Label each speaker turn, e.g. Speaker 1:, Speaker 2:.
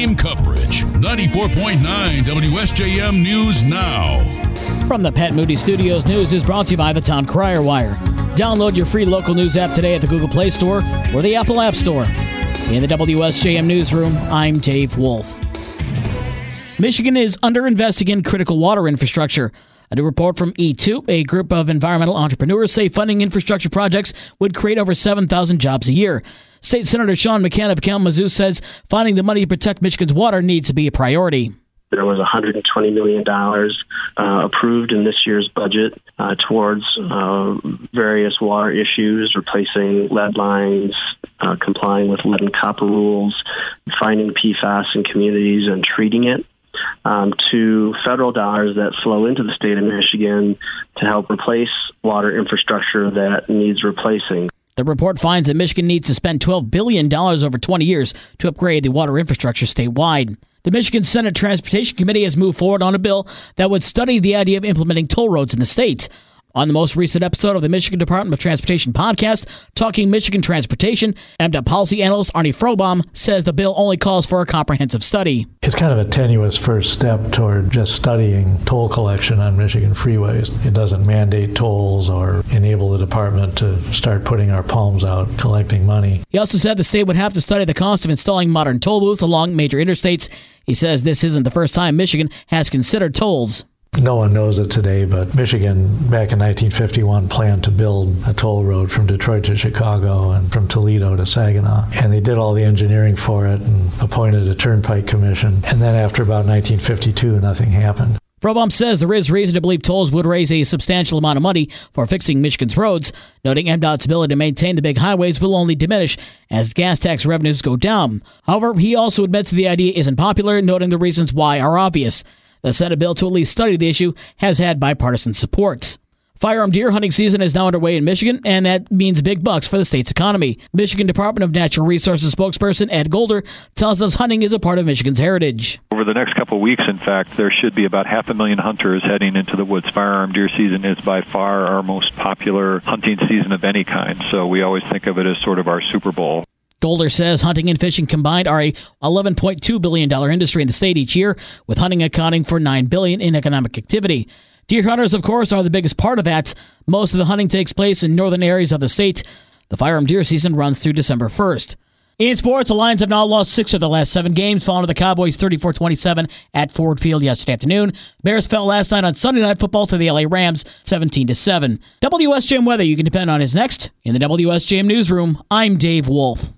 Speaker 1: game coverage. 94.9 WSJM News Now.
Speaker 2: From the Pat Moody Studios, news is brought to you by the Town Crier Wire. Download your free local news app today at the Google Play Store or the Apple App Store. In the WSJM Newsroom, I'm Dave Wolf. Michigan is underinvesting in critical water infrastructure. A new report from E2, a group of environmental entrepreneurs, say funding infrastructure projects would create over 7,000 jobs a year. State Senator Sean McCann of Kalamazoo says finding the money to protect Michigan's water needs to be a priority.
Speaker 3: There was $120 million approved in this year's budget towards various water issues, replacing lead lines, complying with lead and copper rules, finding PFAS in communities and treating it, to federal dollars that flow into the state of Michigan to help replace water infrastructure that needs replacing.
Speaker 2: The report finds that Michigan needs to spend $12 billion over 20 years to upgrade the water infrastructure statewide. The Michigan Senate Transportation Committee has moved forward on a bill that would study the idea of implementing toll roads in the state. On the most recent episode of the Michigan Department of Transportation podcast, Talking Michigan Transportation, MDOT policy analyst Arnie Frobaum says the bill only calls for a comprehensive study.
Speaker 4: It's kind of a tenuous first step toward just studying toll collection on Michigan freeways. It doesn't mandate tolls or enable the department to start putting our palms out collecting money.
Speaker 2: He also said the state would have to study the cost of installing modern toll booths along major interstates. He says this isn't the first time Michigan has considered tolls.
Speaker 4: No one knows it today, but Michigan, back in 1951, planned to build a toll road from Detroit to Chicago and from Toledo to Saginaw. And they did all the engineering for it and appointed a turnpike commission. And then after about 1952, nothing happened.
Speaker 2: Frobaum says there is reason to believe tolls would raise a substantial amount of money for fixing Michigan's roads, noting MDOT's ability to maintain the big highways will only diminish as gas tax revenues go down. However, he also admits the idea isn't popular, noting the reasons why are obvious. The Senate bill to at least study the issue has had bipartisan support. Firearm deer hunting season is now underway in Michigan, and that means big bucks for the state's economy. Michigan Department of Natural Resources spokesperson Ed Golder tells us hunting is a part of Michigan's heritage.
Speaker 5: Over the next couple of weeks, in fact, there should be about 500,000 hunters heading into the woods. Firearm deer season is by far our most popular hunting season of any kind, so we always think of it as sort of our Super Bowl.
Speaker 2: Golder says hunting and fishing combined are a $11.2 billion industry in the state each year, with hunting accounting for $9 billion in economic activity. Deer hunters, of course, are the biggest part of that. Most of the hunting takes place in northern areas of the state. The firearm deer season runs through December 1st. In sports, the Lions have now lost 6 of the last 7 games, following the Cowboys 34-27 at Ford Field yesterday afternoon. Bears fell last night on Sunday Night Football to the LA Rams 17-7. WSJM weather you can depend on is next. In the WSJM Newsroom, I'm Dave Wolf.